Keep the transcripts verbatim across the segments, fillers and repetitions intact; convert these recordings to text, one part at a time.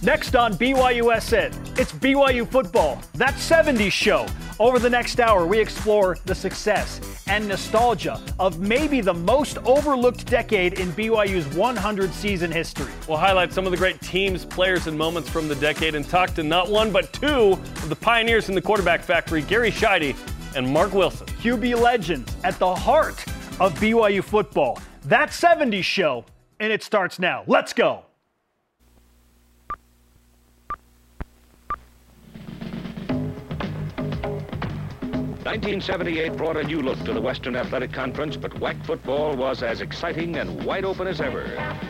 Next on B Y U S N, it's B Y U football, that seventies show. Over the next hour, we explore the success and nostalgia of maybe the most overlooked decade in B Y U's one hundred season history. We'll highlight some of the great teams, players, and moments from the decade and talk to not one but two of the pioneers in the quarterback factory, Gary Sheide and Mark Wilson. Q B legends at the heart of B Y U football, that seventies show, and it starts now. Let's go. nineteen seventy-eight brought a new look to the Western Athletic Conference, but W A C football was as exciting and wide open as ever.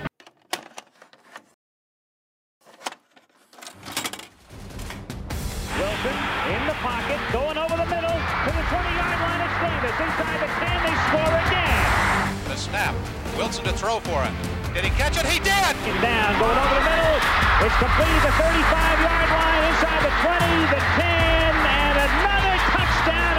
Wilson in the pocket, going over the middle to the twenty-yard line. It's Davis inside the ten. They score again. The snap. Wilson to throw for it. Did he catch it? He did! Down, going over the middle. It's complete the thirty-five-yard line inside the twenty, the ten, and another touchdown.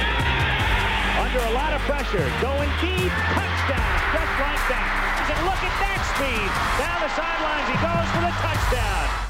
Under a lot of pressure, going deep, touchdown, just like that. And look at that speed. Down the sidelines, he goes for the touchdown.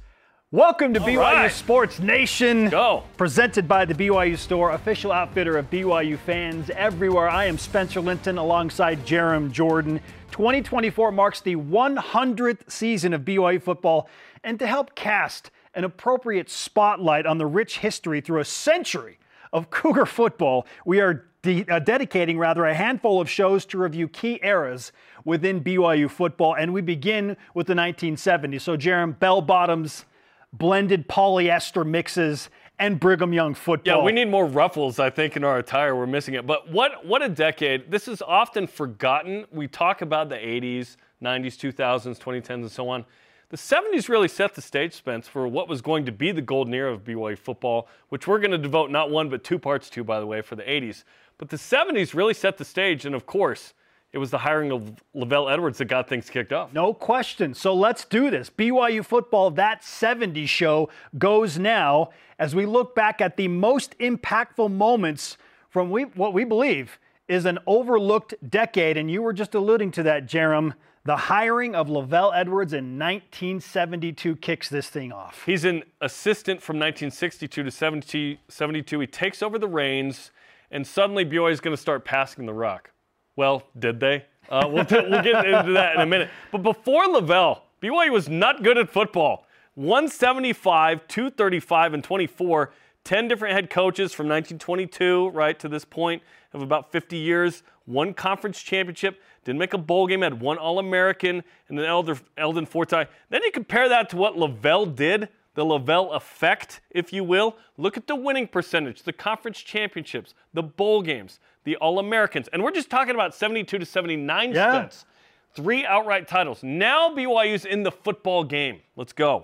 Welcome to All B Y U right. Sports Nation. Go. Presented by the B Y U Store, official outfitter of B Y U fans everywhere. I am Spencer Linton alongside Jerem Jordan. twenty twenty-four marks the one hundredth season of B Y U football, and to help cast an appropriate spotlight on the rich history through a century of Cougar football, we are de- uh, dedicating rather a handful of shows to review key eras within B Y U football, and we begin with the nineteen seventies. So, Jerem, bell bottoms, blended polyester mixes, and Brigham Young football. Yeah, we need more ruffles, I think, in our attire. We're missing it. But what what a decade. This is often forgotten. We talk about the eighties, nineties, two thousands, twenty tens, and so on. The seventies really set the stage, Spence, for what was going to be the golden era of B Y U football, which we're going to devote not one but two parts to, by the way, for the eighties. But the seventies really set the stage, and of course, it was the hiring of Lavelle Edwards that got things kicked off. No question. So let's do this. B Y U football, that seventies show, goes now as we look back at the most impactful moments from we, what we believe is an overlooked decade. And you were just alluding to that, Jerem. The hiring of Lavelle Edwards in nineteen seventy-two kicks this thing off. He's an assistant from nineteen sixty-two to seventy-two. He takes over the reins, and suddenly B Y U is going to start passing the rock. Well, did they? Uh, we'll, t- we'll get into that in a minute. But before Lavelle, B Y U was not good at football. one seventy-five, two thirty-five, and twenty-four. ten different head coaches from nineteen twenty-two, right, to this point of about fifty years. One conference championship. Didn't make a bowl game. Had one All-American and then Elder, Eldon Forti. Then you compare that to what Lavelle did. The Lavelle effect, if you will. Look at the winning percentage, the conference championships, the bowl games, the All-Americans. And we're just talking about seventy-two to seventy-nine yeah. Spence. Three outright titles. Now B Y U's in the football game. Let's go.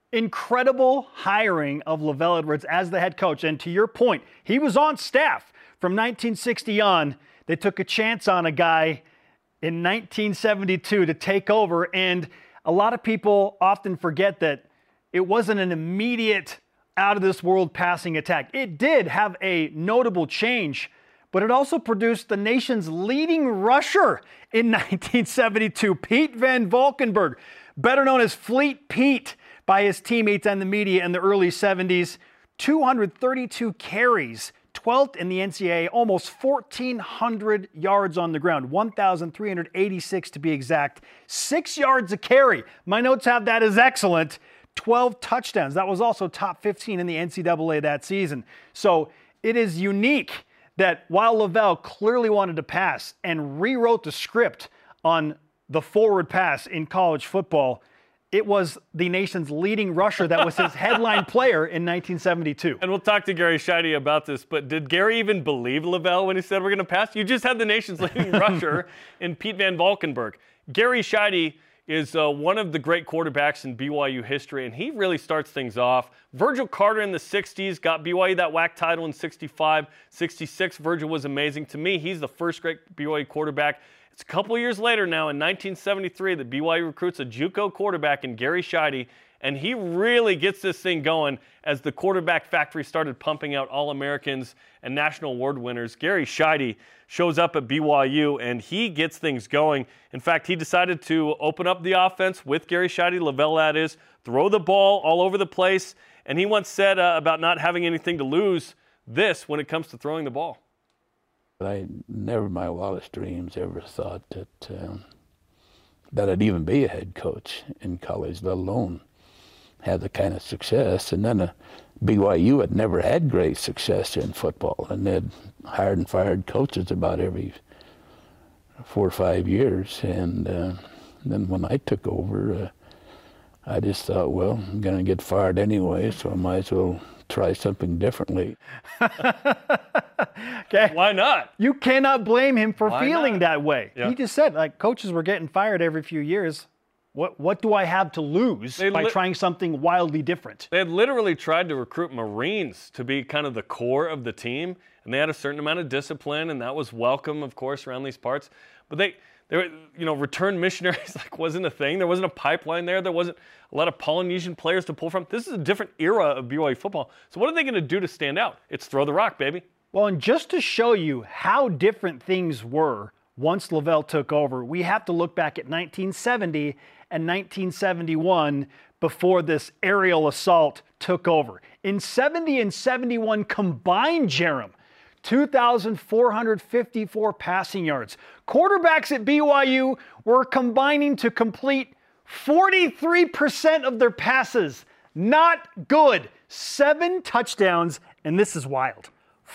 Incredible hiring of Lavelle Edwards as the head coach. And to your point, he was on staff from nineteen sixty on. They took a chance on a guy in nineteen seventy-two to take over. And a lot of people often forget that it wasn't an immediate out-of-this-world passing attack. It did have a notable change, but it also produced the nation's leading rusher in nineteen seventy-two, Pete Van Valkenburg, better known as Fleet Pete by his teammates and the media in the early seventies. two hundred thirty-two carries, twelfth in the N C double A, almost fourteen hundred yards on the ground, one thousand three hundred eighty-six to be exact, six yards a carry. My notes have that as excellent. twelve touchdowns. That was also top fifteen in the N C double A that season. So it is unique that while Lavelle clearly wanted to pass and rewrote the script on the forward pass in college football, it was the nation's leading rusher that was his headline player in nineteen seventy-two. And we'll talk to Gary Sheide about this, but did Gary even believe Lavelle when he said we're going to pass? You just had the nation's leading rusher in Pete Van Valkenburg. Gary Sheide is uh, one of the great quarterbacks in B Y U history, and he really starts things off. Virgil Carter in the sixties got B Y U that W A C title in sixty-five, sixty-six. Virgil was amazing. To me, he's the first great B Y U quarterback. It's a couple years later now, in nineteen seventy-three, that B Y U recruits a JUCO quarterback in Gary Sheide, And he really gets this thing going as the quarterback factory started pumping out All-Americans and National Award winners. Gary Sheide shows up at B Y U, and he gets things going. In fact, he decided to open up the offense with Gary Sheide, Lavelle that is, throw the ball all over the place. And he once said uh, about not having anything to lose this when it comes to throwing the ball. I never in my wildest dreams ever thought that um, that I'd even be a head coach in college, let alone have the kind of success. And then uh, B Y U had never had great success in football, and they'd hired and fired coaches about every four or five years. And uh, then when I took over, uh, I just thought, well, I'm going to get fired anyway, so I might as well try something differently. Okay. Why not? You cannot blame him for Why feeling not? that way. Yeah. He just said, like, coaches were getting fired every few years. What what do I have to lose They by li- trying something wildly different? They had literally tried to recruit Marines to be kind of the core of the team, and they had a certain amount of discipline, and that was welcome, of course, around these parts. But they, they were, you know, returned missionaries like wasn't a thing. There wasn't a pipeline there. There wasn't a lot of Polynesian players to pull from. This is a different era of B Y U football. So what are they going to do to stand out? It's throw the rock, baby. Well, and just to show you how different things were once Lavelle took over, we have to look back at nineteen seventy and nineteen seventy-one before this aerial assault took over. In seventy and seventy-one combined, Jerem, two thousand four hundred fifty-four passing yards. Quarterbacks at B Y U were combining to complete forty-three percent of their passes. Not good. Seven touchdowns, and this is wild.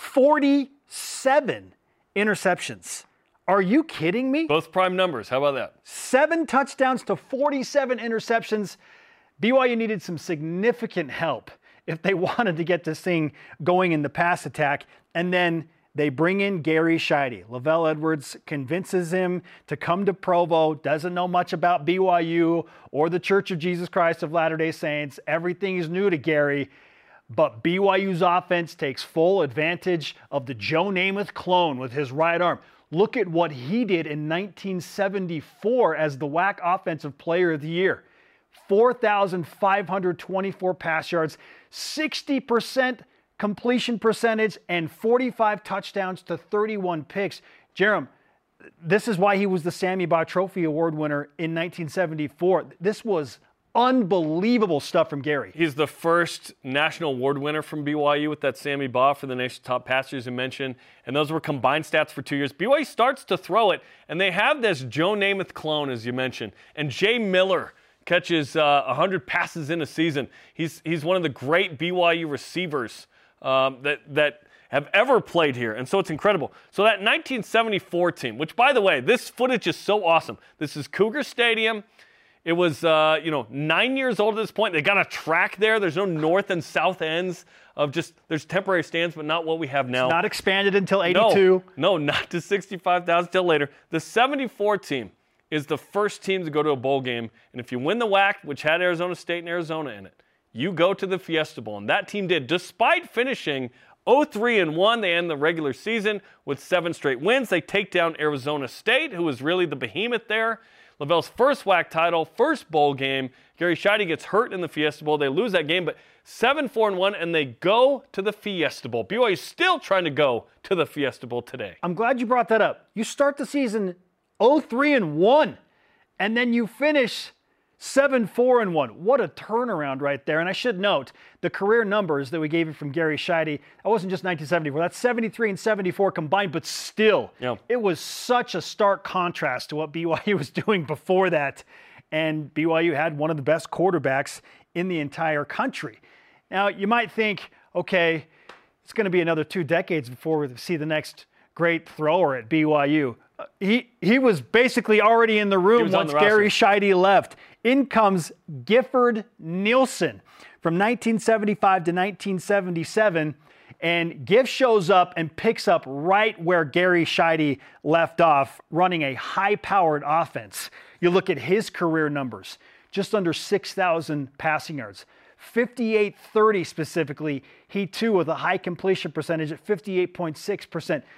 forty-seven interceptions. Are you kidding me? Both prime numbers. How about that? Seven touchdowns to forty-seven interceptions. B Y U needed some significant help if they wanted to get this thing going in the pass attack. And then they bring in Gary Sheide. Lavelle Edwards convinces him to come to Provo, doesn't know much about B Y U or the Church of Jesus Christ of Latter-day Saints. Everything is new to Gary. But B Y U's offense takes full advantage of the Joe Namath clone with his right arm. Look at what he did in nineteen seventy-four as the W A C Offensive Player of the Year. four thousand five hundred twenty-four pass yards, sixty percent completion percentage, and forty-five touchdowns to thirty-one picks. Jerem, this is why he was the Sammy Baugh Trophy Award winner in nineteen seventy-four. This was unbelievable stuff from Gary. He's the first national award winner from B Y U with that Sammy Baugh for the nation's top passers you mentioned. And those were combined stats for two years. B Y U starts to throw it, and they have this Joe Namath clone, as you mentioned. And Jay Miller catches uh, one hundred passes in a season. He's he's one of the great B Y U receivers um, that that have ever played here. And so it's incredible. So that nineteen seventy-four team, which, by the way, this footage is so awesome. This is Cougar Stadium. It was, uh, you know, nine years old at this point. They got a track there. There's no north and south ends of just, there's temporary stands, but not what we have now. It's not expanded until eighty-two. No, no, not to sixty-five thousand till later. The seventy-four team is the first team to go to a bowl game. And if you win the W A C, which had Arizona State and Arizona in it, you go to the Fiesta Bowl. And that team did, despite finishing oh three and one. They end the regular season with seven straight wins. They take down Arizona State, who was really the behemoth there. Lavelle's first W A C title, first bowl game. Gary Sheide gets hurt in the Fiesta Bowl. They lose that game, but seven four and one, and they go to the Fiesta Bowl. B Y U is still trying to go to the Fiesta Bowl today. I'm glad you brought that up. You start the season oh three and one, and then you finish seven four and one. What a turnaround right there. And I should note, the career numbers that we gave you from Gary Sheide, that wasn't just nineteen seventy-four. That's seventy-three and seventy-four combined, but still, Yeah. It was such a stark contrast to what B Y U was doing before that. And B Y U had one of the best quarterbacks in the entire country. Now, you might think, okay, it's going to be another two decades before we see the next great thrower at B Y U. Uh, he he was basically already in the room was on once the Gary roster. Sheide left. In comes Gifford Nielsen from nineteen seventy-five to nineteen seventy-seven. And Giff shows up and picks up right where Gary Sheide left off, running a high-powered offense. You look at his career numbers, just under six thousand passing yards. fifty-eight thirty specifically. He, too, with a high completion percentage at fifty-eight point six percent.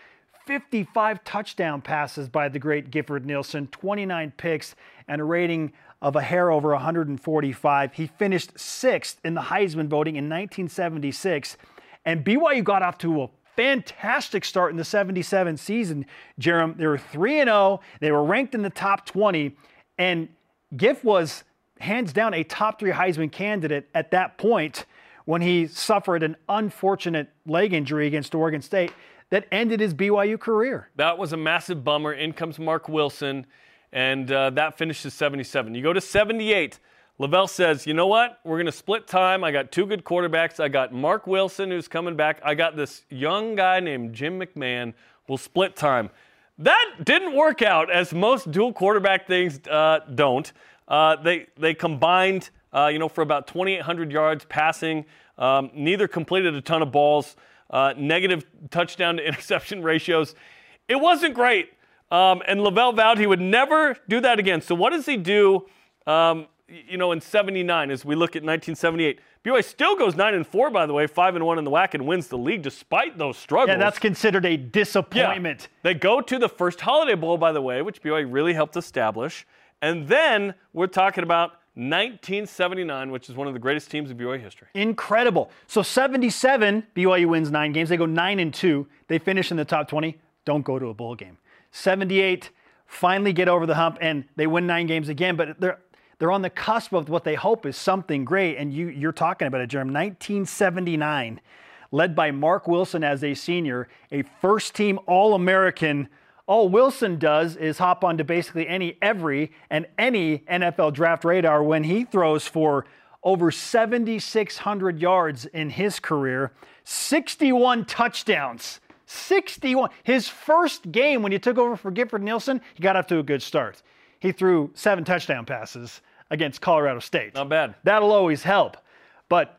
fifty-five touchdown passes by the great Gifford Nielsen, twenty-nine picks, and a rating of a hair over one hundred forty-five. He finished sixth in the Heisman voting in nineteen seventy-six, and B Y U got off to a fantastic start in the seventy-seven season, Jerem. They were three and oh. They were ranked in the top twenty, and Giff was hands down a top three Heisman candidate at that point when he suffered an unfortunate leg injury against Oregon State that ended his B Y U career. That was a massive bummer. In comes Mark Wilson, and uh, that finishes seventy-seven. You go to seventy-eight. Lavelle says, you know what? We're going to split time. I got two good quarterbacks. I got Mark Wilson, who's coming back. I got this young guy named Jim McMahon. We'll split time. That didn't work out, as most dual quarterback things uh, don't. Uh, they they combined, uh, you know, for about twenty-eight hundred yards passing. Um, neither completed a ton of balls. Uh, negative touchdown to interception ratios. It wasn't great. Um, and Lavelle vowed he would never do that again. So what does he do, um, you know, in seventy-nine as we look at nineteen seventy-eight? B Y U still goes nine and four, by the way, five and one in the W A C, and wins the league despite those struggles. Yeah, that's considered a disappointment. Yeah. They go to the first Holiday Bowl, by the way, which B Y U really helped establish. And then we're talking about nineteen seventy-nine, which is one of the greatest teams in B Y U history. Incredible. So seventy-seven, B Y U wins nine games. They go nine and two. They finish in the top twenty. Don't go to a bowl game. seventy-eight, finally get over the hump, and they win nine games again. But they're they're on the cusp of what they hope is something great. And you you're talking about it, Jerem. nineteen seventy-nine, led by Mark Wilson as a senior, a first-team All-American. All Wilson does is hop onto basically any, every, and any N F L draft radar when he throws for over seventy-six hundred yards in his career, sixty-one touchdowns. sixty-one. His first game when he took over for Gifford Nielsen, he got off to a good start. He threw seven touchdown passes against Colorado State. Not bad. That'll always help. But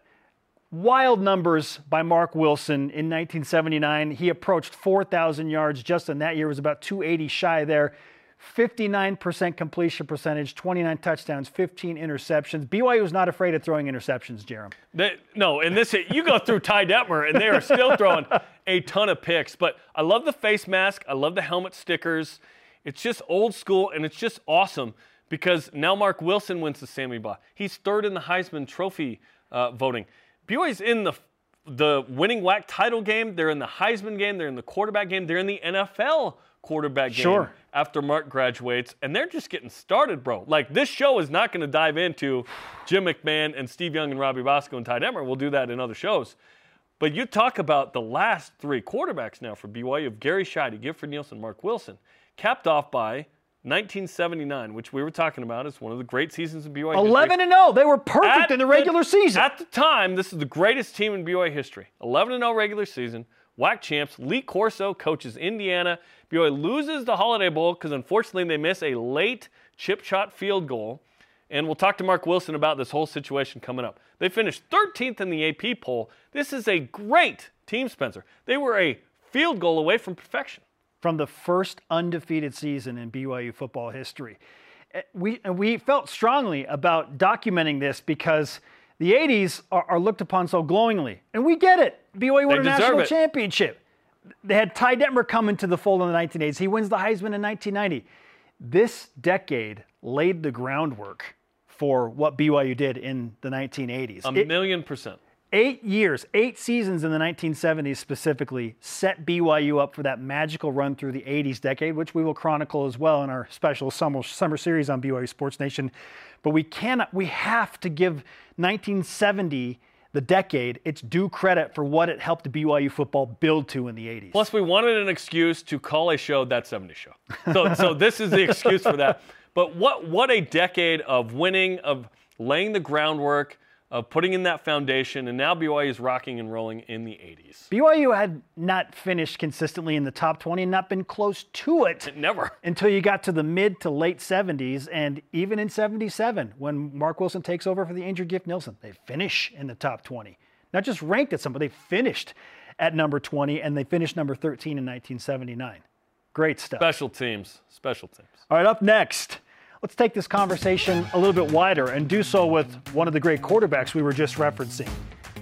wild numbers by Mark Wilson in nineteen seventy-nine. He approached four thousand yards just in that year. It was about two eighty shy there. fifty-nine percent completion percentage, twenty-nine touchdowns, fifteen interceptions. B Y U was not afraid of throwing interceptions, Jerem. They, no, and this you go through Ty Detmer, and they are still throwing a ton of picks. But I love the face mask. I love the helmet stickers. It's just old school, and it's just awesome because now Mark Wilson wins the Sammy Baugh. He's third in the Heisman Trophy uh, voting. B Y U's in the the winning W A C title game. They're in the Heisman game. They're in the quarterback game. They're in the N F L quarterback game sure. after Mark graduates. And they're just getting started, bro. Like, this show is not going to dive into Jim McMahon and Steve Young and Robbie Bosco and Ty Detmer. We'll do that in other shows. But you talk about the last three quarterbacks now for B Y U of Gary Scheide, Gifford Nielsen, Mark Wilson, capped off by nineteen seventy-nine, which we were talking about as one of the great seasons in B Y U eleven and oh. They were perfect at in the regular the, season. At the time, this is the greatest team in B Y U history. eleven and oh regular season, W A C champs. Lee Corso coaches Indiana. B Y U loses the Holiday Bowl because, unfortunately, they miss a late chip shot field goal. And we'll talk to Mark Wilson about this whole situation coming up. They finished thirteenth in the A P poll. This is a great team, Spencer. They were a field goal away from perfection. From the first undefeated season in B Y U football history. We, we felt strongly about documenting this because the eighties are, are looked upon so glowingly. And we get it. B Y U won a national it. championship. They had Ty Detmer come into the fold in the nineteen eighties. He wins the Heisman in nineteen ninety. This decade laid the groundwork for what B Y U did in the nineteen eighties. A it, million percent. Eight years, eight seasons in the nineteen seventies specifically set B Y U up for that magical run through the eighties decade, which we will chronicle as well in our special summer, summer series on B Y U Sports Nation. But we cannot, we have to give nineteen seventy, the decade, its due credit for what it helped B Y U football build to in the eighties. Plus, we wanted an excuse to call a show That seventies Show. So, so this is the excuse for that. But what what a decade of winning, of laying the groundwork, of putting in that foundation, and now B Y U is rocking and rolling in the eighties. B Y U had not finished consistently in the top twenty and not been close to it. Never. Until you got to the mid to late seventies, and even in seventy-seven, when Mark Wilson takes over for the injured Giff Nielsen, they finish in the top twenty. Not just ranked at some, but they finished at number twenty, and they finished number thirteen in nineteen seventy-nine. Great stuff. Special teams. Special teams. All right, up next, let's take this conversation a little bit wider and do so with one of the great quarterbacks we were just referencing.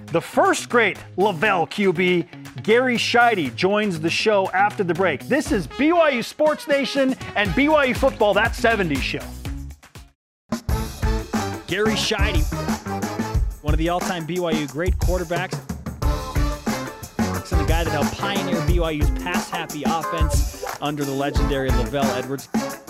The first great Lavelle Q B, Gary Scheide, joins the show after the break. This is B Y U Sports Nation and B Y U Football, That seventies Show. Gary Scheide, one of the all-time B Y U great quarterbacks, and the guy that helped pioneer B Y U's pass-happy offense under the legendary Lavelle Edwards.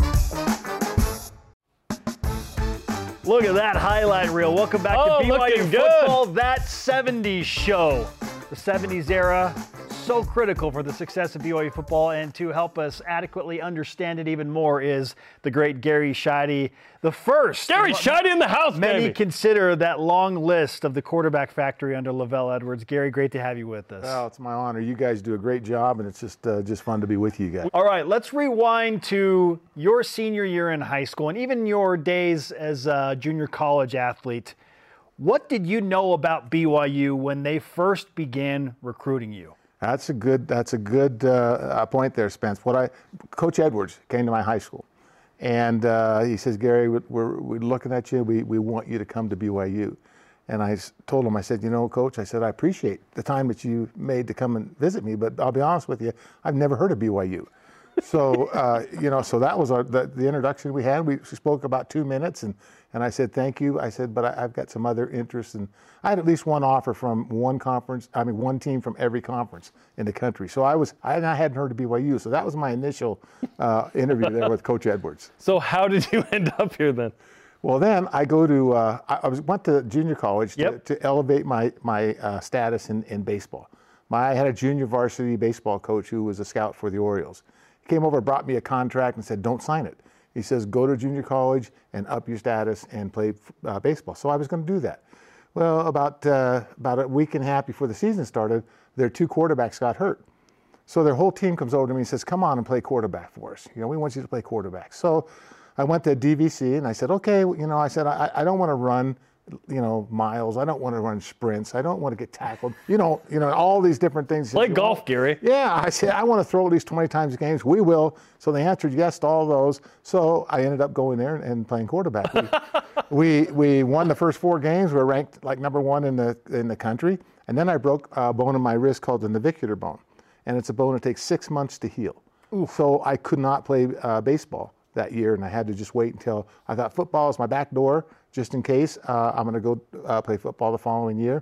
Look at that highlight reel. Welcome back oh, to B Y U looking Football, good. That seventies Show. The seventies era, so critical for the success of B Y U football, and to help us adequately understand it even more is the great Gary Scheide, the first. Gary Scheide in the house, Many baby. consider that long list of the quarterback factory under Lavelle Edwards. Gary, great to have you with us. Well, it's my honor. You guys do a great job, and it's just uh, just fun to be with you guys. All right, let's rewind to your senior year in high school and even your days as a junior college athlete. What did you know about B Y U when they first began recruiting you? That's a good. That's a good uh, point there, Spence. What I, Coach Edwards came to my high school, and uh, he says, "Gary, we're we're looking at you. We we want you to come to B Y U." And I told him, I said, "You know, Coach, I said I appreciate the time that you made to come and visit me, but I'll be honest with you, I've never heard of B Y U." So uh, you know, so that was our, the, the introduction we had. We spoke about two minutes, and and I said, "Thank you." I said, "But I, I've got some other interests," and I had at least one offer from one conference. I mean, one team from every conference in the country. So I was, I, I hadn't heard of B Y U. So that was my initial uh, interview there with Coach Edwards. So how did you end up here then? Well, then I go to, uh, I, I was, went to junior college to, Yep. to elevate my my uh, status in, in baseball. My, I had a junior varsity baseball coach who was a scout for the Orioles. He came over, brought me a contract, and said, "Don't sign it." He says, "Go to junior college and up your status and play uh, baseball." So I was going to do that. Well, about uh, about a week and a half before the season started, their two quarterbacks got hurt. So their whole team comes over to me and says, "Come on and play quarterback for us. You know, we want you to play quarterback." So I went to D V C and I said, "Okay, you know," I said, I, I don't want to run, you know, miles. I don't want to run sprints. I don't want to get tackled. You know, you know, all these different things. Play golf, Gary. Yeah, I said, I want to throw at least twenty times a game. We will. So they answered yes to all those. So I ended up going there and, and playing quarterback. We, we we won the first four games. We were ranked like number one in the in the country. And then I broke a bone in my wrist called the navicular bone. And it's a bone that takes six months to heal. Oof. So I could not play uh, baseball that year, and I had to just wait until I thought football is my back door, just in case uh, I'm going to go uh, play football the following year.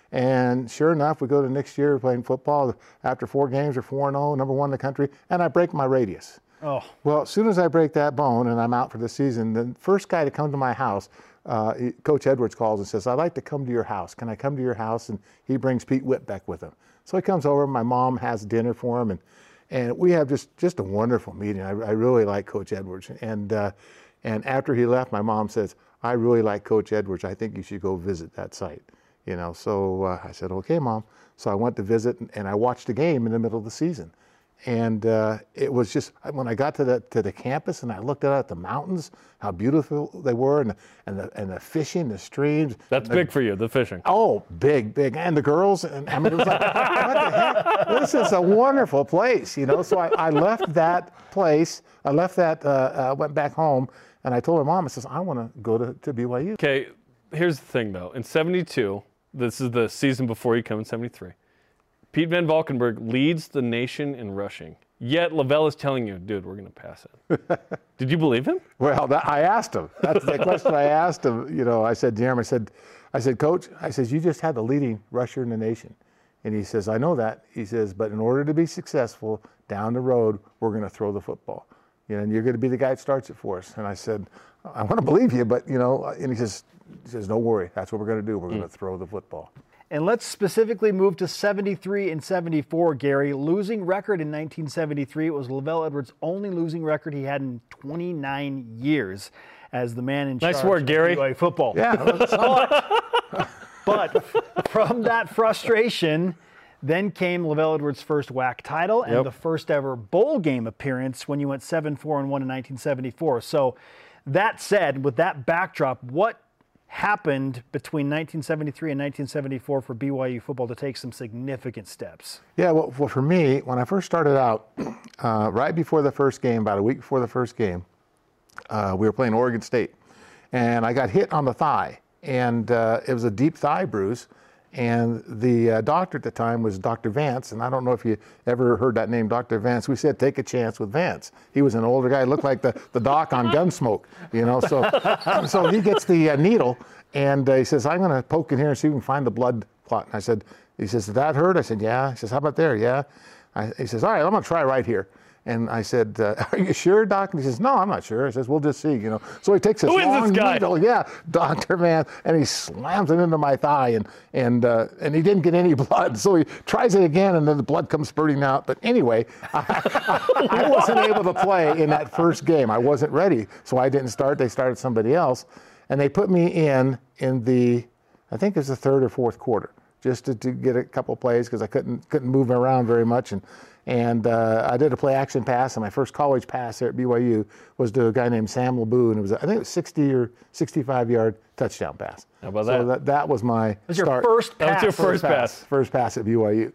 And sure enough, we go to next year playing football. After four games, we're four and oh, number one in the country, and I break my radius. Oh. Well, as soon as I break that bone and I'm out for the season, the first guy to come to my house, uh, he, Coach Edwards calls and says, "I'd like to come to your house. Can I come to your house?" And he brings Pete Whitbeck with him. So he comes over. My mom has dinner for him, and and we have just, just a wonderful meeting. I, I really like Coach Edwards. And uh, and after he left, my mom says, "I really like Coach Edwards. I think you should go visit that site." You know, so uh, I said, "Okay, Mom." So I went to visit, and, and I watched the game in the middle of the season. And uh, it was just, when I got to the to the campus and I looked out at the mountains, how beautiful they were, and and the and the fishing, the streams. That's the, big for you, the fishing. Oh, big, big, and the girls. And I mean, it was like, what the heck? This is a wonderful place, you know. So I, I left that place. I left that. Uh, uh, went back home, and I told her mom. I says, "I want to go to to B Y U." Okay, here's the thing though. In seventy-two, this is the season before you come in seventy-three. Pete Van Valkenburg leads the nation in rushing. Yet Lavelle is telling you, "Dude, we're going to pass it." Did you believe him? Well, that, I asked him. That's the question I asked him. You know, I said to him, I said, I said, "Coach," I says, "you just had the leading rusher in the nation." And he says, "I know that." He says, "But in order to be successful down the road, we're going to throw the football. You know, and you're going to be the guy that starts it for us." And I said, "I want to believe you, but, you know," and he says, he says, "Don't worry. That's what we're going to do. We're mm. going to throw the football." And let's specifically move to seventy-three and seventy-four, Gary. Losing record in nineteen seventy-three. It was Lavelle Edwards' only losing record he had in twenty-nine years as the man in nice charge work, of Gary. B Y U football. Yeah. but, but from that frustration, then came Lavelle Edwards' first W A C title and yep. the first ever bowl game appearance when you went seven four and one in nineteen seventy-four. So that said, with that backdrop, what happened between nineteen seventy-three and nineteen seventy-four for B Y U football to take some significant steps? Yeah, well, well for me, when I first started out, uh, right before the first game, about a week before the first game, uh, we were playing Oregon State. And I got hit on the thigh. And uh, it was a deep thigh bruise. And the uh, doctor at the time was Doctor Vance, and I don't know if you ever heard that name, Doctor Vance. We said, take a chance with Vance. He was an older guy, looked like the, the doc on Gunsmoke, you know. So, so he gets the uh, needle, and uh, he says, I'm going to poke in here and see if we can find the blood clot. And I said, he says, did that hurt? I said, yeah. He says, how about there? Yeah. I, he says, all right, I'm going to try right here. And I said, uh, are you sure, Doc? And he says, no, I'm not sure. He says, we'll just see, you know. So he takes this Who is long this guy? needle, yeah, Doctor Man, and he slams it into my thigh, and and uh, and he didn't get any blood. So he tries it again, and then the blood comes spurting out. But anyway, I, I, I wasn't able to play in that first game. I wasn't ready, so I didn't start. They started somebody else, and they put me in in the, I think it was the third or fourth quarter, just to, to get a couple plays because I couldn't couldn't move around very much. And And uh, I did a play action pass, and my first college pass there at B Y U was to a guy named Sam LeBou, and it was, I think it was sixty or sixty-five yard touchdown pass. How about so that? that? That was my was your start. first That was pass. your first pass. First pass at B Y U.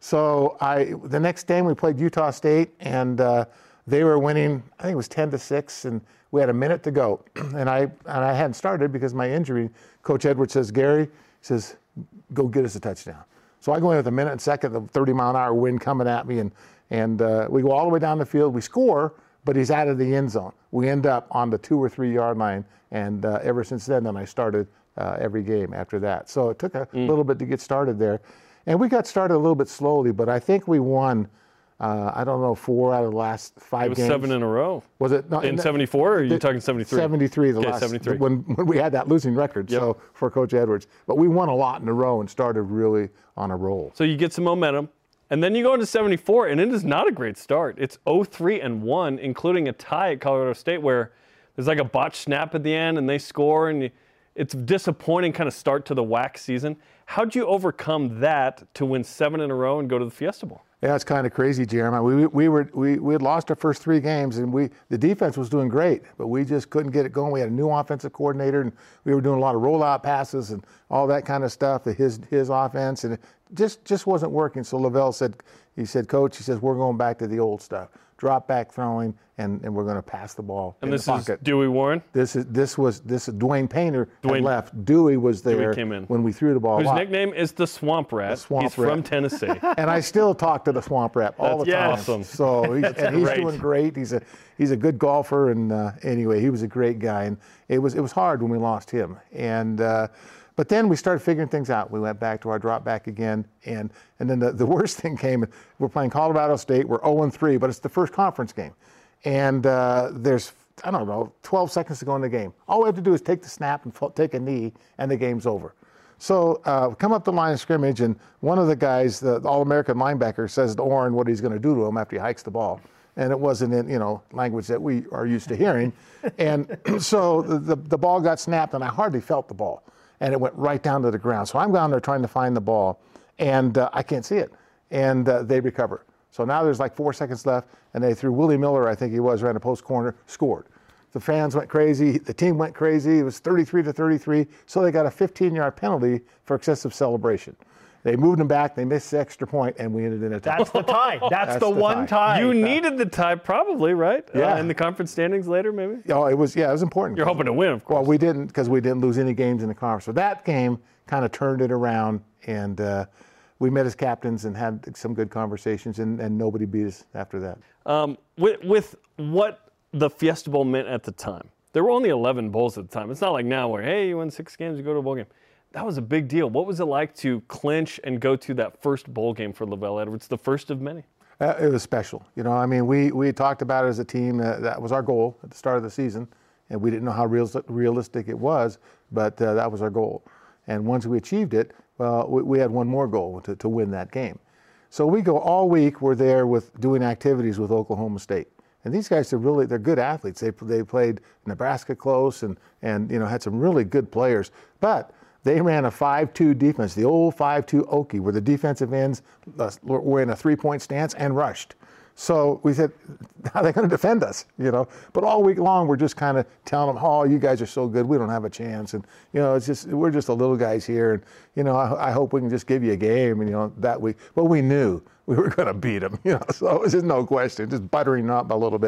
So I, the next game we played Utah State, and uh, they were winning, I think it was ten to six, and we had a minute to go. And I and I hadn't started because of my injury. Coach Edwards says, Gary, he says, go get us a touchdown. So I go in with a minute and second, the thirty mile an hour wind coming at me, and and uh, we go all the way down the field. We score, but he's out of the end zone. We end up on the two or three yard line, and uh, ever since then, then I started uh, every game after that. So it took a mm. little bit to get started there, and we got started a little bit slowly, but I think we won. Uh, I don't know, four out of the last five It was games. seven in a row. Was it? No, in seventy-four, or are you the, talking seventy-three? seventy-three, the okay, last, seventy-three. When, when we had that losing record, yep. so for Coach Edwards. But we won a lot in a row and started really on a roll. So you get some momentum, and then you go into seventy-four, and it is not a great start. It's oh three and one, including a tie at Colorado State where there's like a botched snap at the end, and they score, and it's a disappointing kind of start to the W A C season. How'd you overcome that to win seven in a row and go to the Fiesta Bowl? Yeah, it's kind of crazy, Jeremiah. We we were we we had lost our first three games, and we the defense was doing great, but we just couldn't get it going. We had a new offensive coordinator, and we were doing a lot of rollout passes and all that kind of stuff. His his offense, and it just just wasn't working. So Lavelle said, he said, Coach, he says we're going back to the old stuff, drop back throwing, and, and we're going to pass the ball. And in this the is pocket. Dewey Warren. This is this was this is Dwayne Painter Dwayne, had left. Dewey was there Dewey came in. when we threw the ball. Whose Wow. nickname is the Swamp Rat. The Swamp He's Rat. from Tennessee. And I still talk to the Swamp Rat all That's the time. awesome. So he's, and he's great. doing great. He's a he's a good golfer, and uh, anyway, he was a great guy. And it was it was hard when we lost him. And uh, but then we started figuring things out. We went back to our drop back again, and and then the, the worst thing came. We're playing Colorado State. We're oh and three, but it's the first conference game, and uh, there's I don't know twelve seconds to go in the game. All we have to do is take the snap and f- take a knee, and the game's over. So uh, come up the line of scrimmage, and one of the guys, the All-American linebacker, says to Orrin what he's going to do to him after he hikes the ball. And it wasn't in, you know, language that we are used to hearing. And so the, the, the ball got snapped, and I hardly felt the ball. And it went right down to the ground. So I'm down there trying to find the ball, and uh, I can't see it. And uh, they recover. So now there's like four seconds left, and they threw Willie Miller, I think he was, ran a post corner, scored. The fans went crazy. The team went crazy. It was thirty-three to thirty-three. So they got a fifteen yard penalty for excessive celebration. They moved them back. They missed the extra point, and we ended in a tie. That's the tie. That's, That's the, the one tie. tie. You needed the tie, probably, right? Yeah. Uh, in the conference standings later, maybe? Oh, it was, yeah, it was important. You're hoping to win, of course. Well, we didn't because we didn't lose any games in the conference. So that game kind of turned it around, and uh, we met as captains and had some good conversations, and, and nobody beat us after that. Um, with, with what the Fiesta Bowl meant at the time, there were only eleven bowls at the time. It's not like now where, hey, you win six games, you go to a bowl game. That was a big deal. What was it like to clinch and go to that first bowl game for Lavelle Edwards, the first of many? Uh, it was special. You know, I mean, we, we talked about it as a team. Uh, that was our goal at the start of the season, and we didn't know how real, realistic it was, but uh, that was our goal. And once we achieved it, well, we, we had one more goal, to, to win that game. So we go all week, we're there with doing activities with Oklahoma State. And these guys are really, they're good athletes. They they played Nebraska close and, and you know, had some really good players. But they ran a five two defense, the old five two Okie, where the defensive ends uh, were in a three-point stance and rushed. So we said, how are they going to defend us? You know, but all week long we're just kind of telling them, "Oh, you guys are so good, we don't have a chance." And you know, it's just we're just the little guys here, and you know, I, I hope we can just give you a game. And you know, that week, but we knew we were going to beat them. You know, so it was just no question, just buttering up a little bit.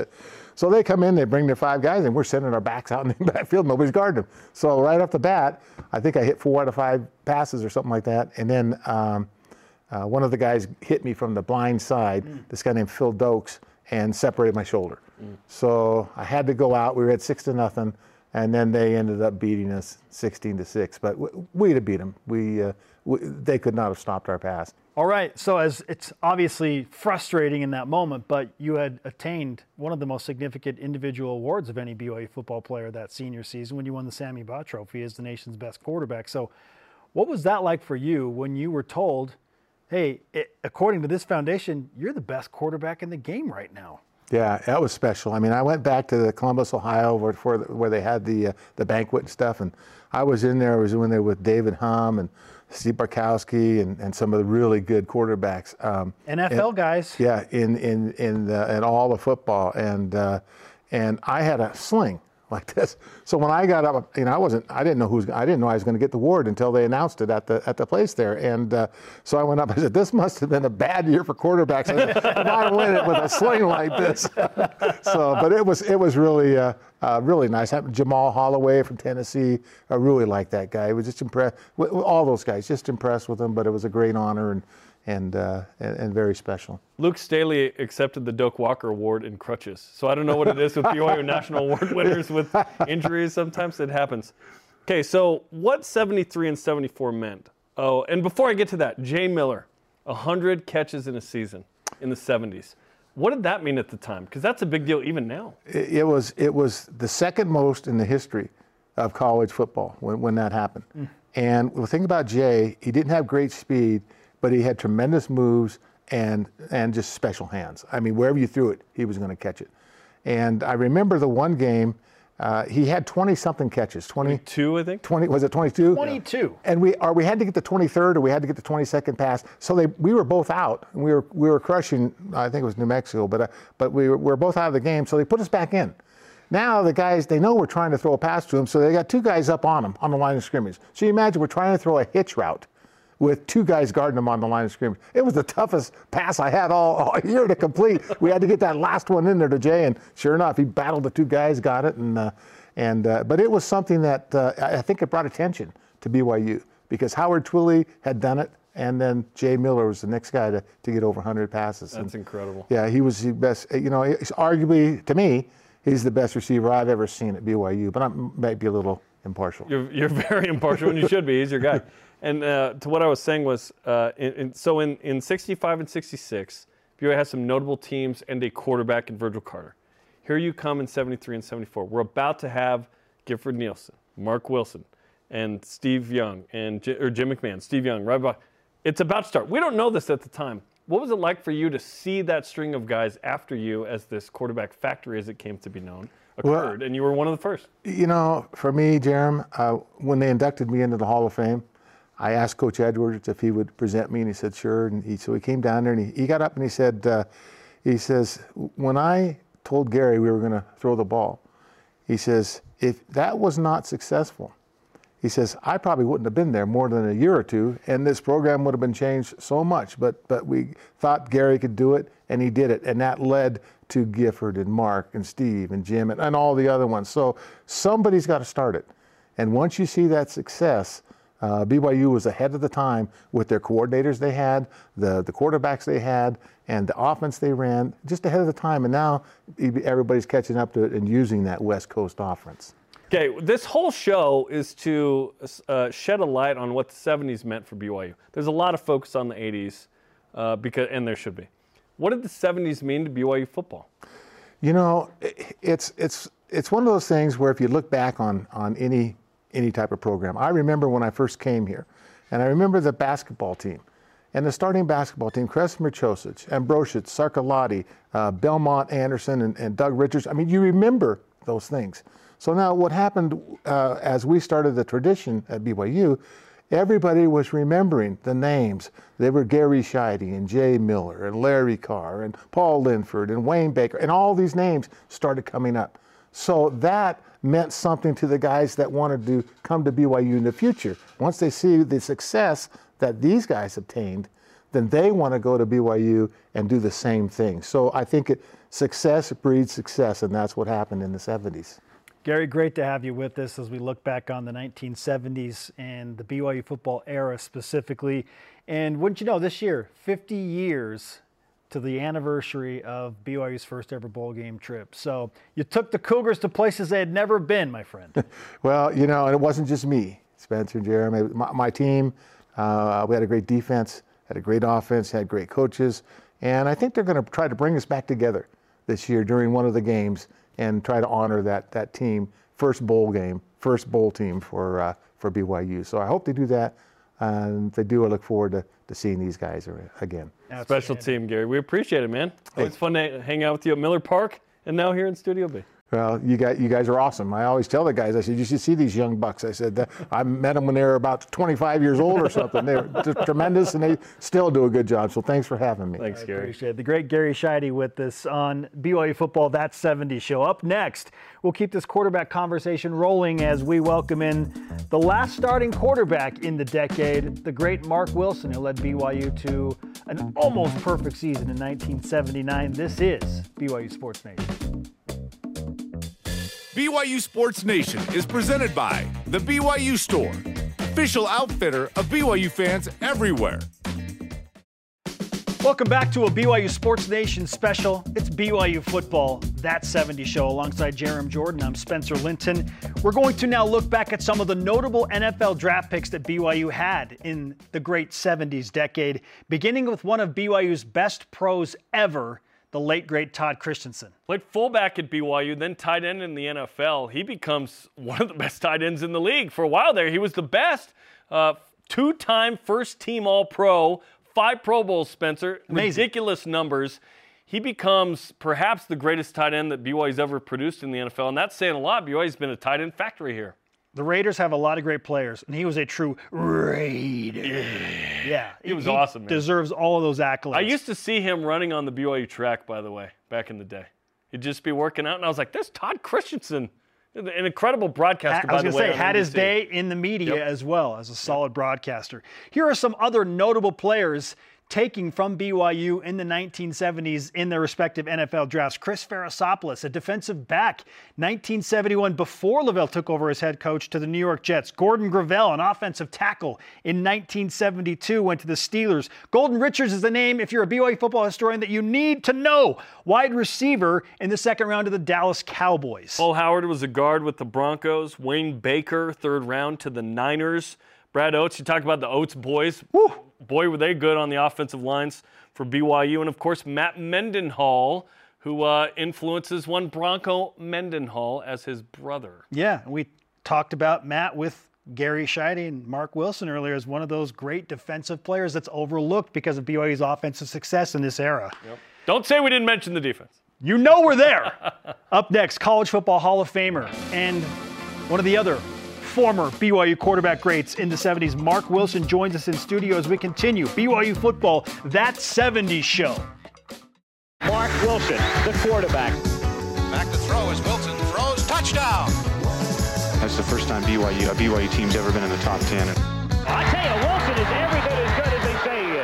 So they come in, they bring their five guys, and we're sending our backs out in the backfield. Nobody's guarding them. So right off the bat, I think I hit four out of five passes or something like that. And then um, uh, one of the guys hit me from the blind side, mm. this guy named Phil Dokes, and separated my shoulder. Mm. So I had to go out. We were at six to nothing, and then they ended up beating us sixteen to six. But we, we'd have beat them. We, uh, we, they could not have stopped our pass. All right, so as it's obviously frustrating in that moment, but you had attained one of the most significant individual awards of any B Y U football player that senior season when you won the Sammy Baugh Trophy as the nation's best quarterback. So what was that like for you when you were told, hey, it, according to this foundation, you're the best quarterback in the game right now? Yeah, that was special. I mean, I went back to Columbus, Ohio, where, where, where they had the uh, the banquet and stuff, and I was in there. I was in there with David Hum and Steve Barkowski and, and some of the really good quarterbacks. Um, N F L and, guys. Yeah, in in in, the, in all of football, and uh, and I had a sling like this. So when I got up, you know, I wasn't, I didn't know who's, I didn't know I was going to get the award until they announced it at the at the place there. And uh, so I went up. I said, "This must have been a bad year for quarterbacks. I not win it with a sling like this." So, but it was it was really uh, uh, really nice. Jamal Holloway from Tennessee, I really liked that guy. I was just impressed with all those guys. Just impressed with them. But it was a great honor and. And, uh, and and very special. Luke Staley accepted the Doak Walker Award in crutches. So I don't know what it is with B Y U National Award winners with injuries. Sometimes it happens. Okay, so what seventy-three and seventy-four meant. Oh, and before I get to that, Jay Miller, one hundred catches in a season in the seventies. What did that mean at the time? Because that's a big deal even now. It, it was it was the second most in the history of college football when, when that happened. Mm. And the thing about Jay, he didn't have great speed, but he had tremendous moves and and just special hands. I mean, wherever you threw it, he was going to catch it. And I remember the one game, uh, he had twenty-something catches. twenty, twenty-two, I think. twenty, was it twenty-two? twenty-two. And we or we had to get the twenty-third or we had to get the twenty-second pass. So they we were both out. And we were we were crushing, I think it was New Mexico, but uh, but we were, we were both out of the game, so they put us back in. Now the guys, they know we're trying to throw a pass to them, so they got two guys up on them on the line of scrimmage. So you imagine we're trying to throw a hitch route with two guys guarding them on the line of scrimmage. It was the toughest pass I had all, all year to complete. We had to get that last one in there to Jay, and sure enough, he battled the two guys, got it, and uh, and uh, but it was something that uh, I think it brought attention to B Y U because Howard Twilley had done it, and then Jay Miller was the next guy to, to get over one hundred passes. That's and, incredible. Yeah, he was the best. You know, he's arguably to me, he's the best receiver I've ever seen at B Y U. But I might be a little impartial. You're you're very impartial, and you should be. He's your guy. And uh, to what I was saying was, uh, in, in, so in, in sixty-five and sixty-six, B Y U has some notable teams and a quarterback in Virgil Carter. Here you come in seventy-three and seventy-four. We're about to have Gifford Nielsen, Mark Wilson, and Steve Young, and J- or Jim McMahon, Steve Young, right about. It's about to start. We don't know this at the time. What was it like for you to see that string of guys after you as this quarterback factory, as it came to be known, occurred, well, and you were one of the first? You know, for me, Jerem, uh, when they inducted me into the Hall of Fame, I asked Coach Edwards if he would present me, and he said, sure. And he, so he came down there, and he, he got up and he said, uh, he says, when I told Gary we were going to throw the ball, he says, if that was not successful, he says, I probably wouldn't have been there more than a year or two, and this program would have been changed so much. But but we thought Gary could do it, and he did it. And that led to Gifford and Mark and Steve and Jim and, and all the other ones. So somebody's got to start it. And once you see that success, Uh, B Y U was ahead of the time with their coordinators they had, the, the quarterbacks they had, and the offense they ran, just ahead of the time. And now everybody's catching up to it and using that West Coast offense. Okay, this whole show is to uh, shed a light on what the seventies meant for B Y U. There's a lot of focus on the eighties, uh, because, and there should be. What did the seventies mean to B Y U football? You know, it's it's it's one of those things where if you look back on on any any type of program. I remember when I first came here, and I remember the basketball team. And the starting basketball team, Kresimer Chosic, Ambrosius, Sarkalati, uh, Belmont Anderson, and, and Doug Richards. I mean, you remember those things. So now what happened uh, as we started the tradition at B Y U, everybody was remembering the names. They were Gary Scheide and Jay Miller and Larry Carr and Paul Linford and Wayne Baker, and all these names started coming up. So that meant something to the guys that wanted to come to B Y U in the future. Once they see the success that these guys obtained, then they want to go to B Y U and do the same thing. So I think it, success breeds success, and that's what happened in the seventies. Gary, great to have you with us as we look back on the nineteen seventies and the B Y U football era specifically. And wouldn't you know, this year, fifty years to the anniversary of B Y U's first ever bowl game trip. So you took the Cougars to places they had never been, my friend. Well, you know, and it wasn't just me, Spencer and Jeremy. My, my team, uh, we had a great defense, had a great offense, had great coaches. And I think they're going to try to bring us back together this year during one of the games and try to honor that that team, first bowl game, first bowl team for uh, for B Y U. So I hope they do that, and if they do, I look forward to, to seeing these guys again. Special team, Gary. We appreciate it, man. It's fun to hang out with you at Miller Park and now here in Studio B. Well, you guys, you guys are awesome. I always tell the guys, I said, you should see these young bucks. I said, I met them when they were about twenty-five years old or something. They're just tremendous, and they still do a good job. So thanks for having me. Thanks, Gary. I appreciate it. The great Gary Scheide with us on B Y U Football That seventies Show. Up next, we'll keep this quarterback conversation rolling as we welcome in the last starting quarterback in the decade, the great Mark Wilson, who led B Y U to an almost perfect season in nineteen seventy-nine. This is B Y U Sports Nation. B Y U Sports Nation is presented by The B Y U Store, official outfitter of B Y U fans everywhere. Welcome back to a B Y U Sports Nation special. It's B Y U Football That seventies Show alongside Jerem Jordan. I'm Spencer Linton. We're going to now look back at some of the notable N F L draft picks that B Y U had in the great seventies decade, beginning with one of B Y U's best pros ever, the late, great Todd Christensen. Played fullback at B Y U, then tight end in the N F L. He becomes one of the best tight ends in the league. For a while there, he was the best. Uh, two-time first-team All-Pro, five Pro Bowls, Spencer. Amazing. Ridiculous numbers. He becomes perhaps the greatest tight end that B Y U's ever produced in the N F L, and that's saying a lot. B Y U's been a tight end factory here. The Raiders have a lot of great players, and he was a true Raider. Yeah. He was awesome, man. Deserves all of those accolades. I used to see him running on the B Y U track, by the way, back in the day. He'd just be working out, and I was like, "There's Todd Christensen." An incredible broadcaster, I was by the going way. to say, had N B C. his day in the media Yep. as well as a solid broadcaster. Here are some other notable players taking from B Y U in the nineteen seventies in their respective N F L drafts. Chris Farasopoulos, a defensive back, nineteen seventy-one, before Lavelle took over as head coach, to the New York Jets. Gordon Gravel, an offensive tackle, in nineteen seventy-two, went to the Steelers. Golden Richards is the name, if you're a B Y U football historian, that you need to know. Wide receiver in the second round of the Dallas Cowboys. Paul Howard was a guard with the Broncos. Wayne Baker, third round to the Niners. Brad Oates, you talk about the Oates boys. Woo! Boy, were they good on the offensive lines for B Y U. And, of course, Matt Mendenhall, who uh, influences one Bronco Mendenhall as his brother. Yeah, we talked about Matt with Gary Scheide and Mark Wilson earlier as one of those great defensive players that's overlooked because of B Y U's offensive success in this era. Yep. Don't say we didn't mention the defense. You know we're there. Up next, College Football Hall of Famer and one of the other former B Y U quarterback greats in the seventies, Mark Wilson, joins us in studio as we continue B Y U Football That seventies Show. Mark Wilson, the quarterback. Back to throw as Wilson throws. Touchdown! That's the first time B Y U, a B Y U team's ever been in the top ten. I tell you, Wilson is every bit as good as they say he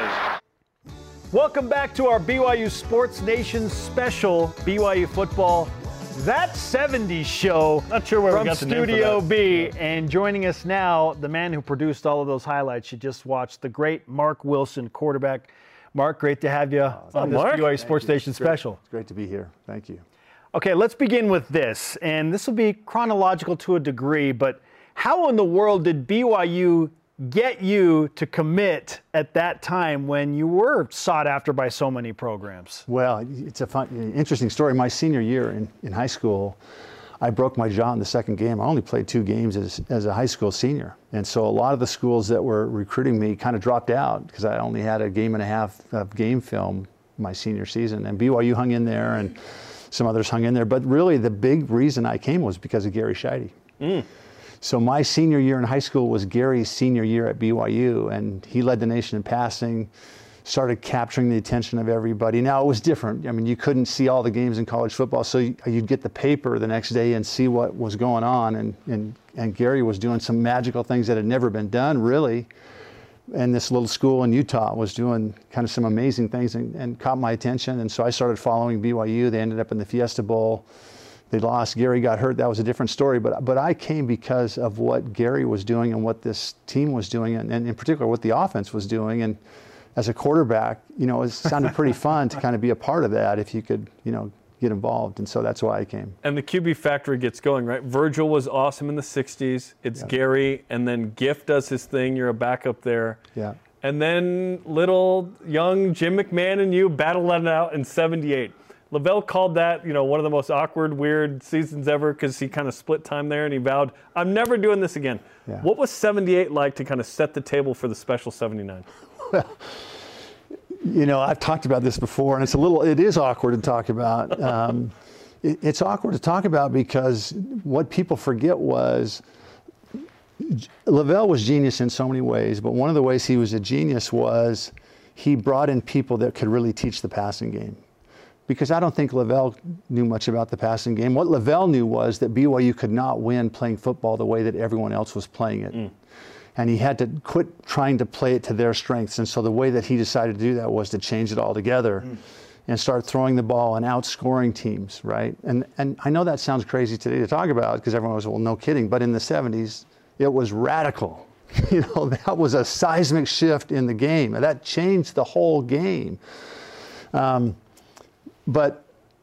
is. Welcome back to our B Y U Sports Nation special B Y U Football That seventies Show. Not sure where we from got the name for Studio that. B. And joining us now, the man who produced all of those highlights you just watched, the great Mark Wilson, quarterback. Mark, great to have you on this Mark. B Y U Sports Nation It's great. special. It's great to be here. Thank you. Okay, let's begin with this. And this will be chronological to a degree, but how in the world did B Y U get you to commit at that time when you were sought after by so many programs? Well, it's a fun, interesting story. My senior year in, in high school, I broke my jaw in the second game. I only played two games as, as a high school senior. And so a lot of the schools that were recruiting me kind of dropped out because I only had a game and a half of game film my senior season. And B Y U hung in there and some others hung in there. But really the big reason I came was because of Gary Scheide. Mm. So my senior year in high school was Gary's senior year at B Y U, and he led the nation in passing, started capturing the attention of everybody. Now, it was different. I mean, you couldn't see all the games in college football, so you'd get the paper the next day and see what was going on, and, and, and Gary was doing some magical things that had never been done, really, and this little school in Utah was doing kind of some amazing things and, and caught my attention. And so I started following B Y U. They ended up in the Fiesta Bowl. They lost. Gary got hurt. That was a different story. But but I came because of what Gary was doing and what this team was doing, and, and in particular what the offense was doing. And as a quarterback, you know, it sounded pretty fun to kind of be a part of that if you could, you know, get involved. And so that's why I came. And the Q B factory gets going, right? Virgil was awesome in the sixties. It's yeah. Gary, and then Gift does his thing. You're a backup there. Yeah. And then little young Jim McMahon and you battle it out in seventy-eight. Lavelle called that, you know, one of the most awkward, weird seasons ever because he kind of split time there and he vowed, I'm never doing this again. Yeah. What was seventy-eight like to kind of set the table for the special seventy-nine? Well, you know, I've talked about this before, and it's a little, it is awkward to talk about. Um, it, it's awkward to talk about because what people forget was Lavelle was genius in so many ways, but one of the ways he was a genius was he brought in people that could really teach the passing game. Because I don't think Lavelle knew much about the passing game. What Lavelle knew was that B Y U could not win playing football the way that everyone else was playing it. Mm. And he had to quit trying to play it to their strengths. And so the way that he decided to do that was to change it all together mm. and start throwing the ball and outscoring teams, right? And and I know that sounds crazy today to talk about because everyone was, well, no kidding. But in the seventies, it was radical. You know, that was a seismic shift in the game. And that changed the whole game. Um, But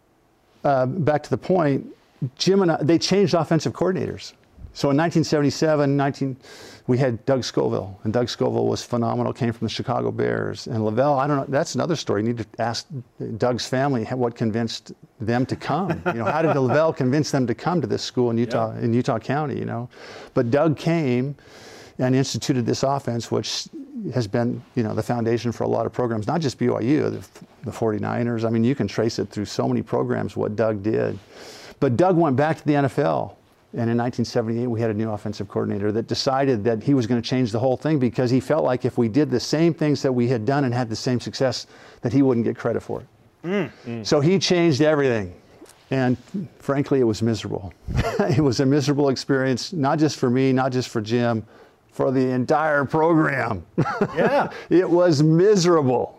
uh, back to the point, Jim and I, they changed offensive coordinators. So in nineteen seventy-seven, nineteen, we had Doug Scoville, and Doug Scoville was phenomenal, came from the Chicago Bears. And Lavelle, I don't know, that's another story. You need to ask Doug's family what convinced them to come. You know, how did Lavelle convince them to come to this school in Utah, yeah. in Utah County, you know? But Doug came and instituted this offense, which has been, you know, the foundation for a lot of programs, not just B Y U, the, the forty-niners. I mean, you can trace it through so many programs what Doug did. But Doug went back to the N F L. And in nineteen seventy-eight, we had a new offensive coordinator that decided that he was going to change the whole thing because he felt like if we did the same things that we had done and had the same success, that he wouldn't get credit for it. Mm. Mm. So he changed everything. And frankly, it was miserable. It was a miserable experience, not just for me, not just for Jim, for the entire program. Yeah. It was miserable.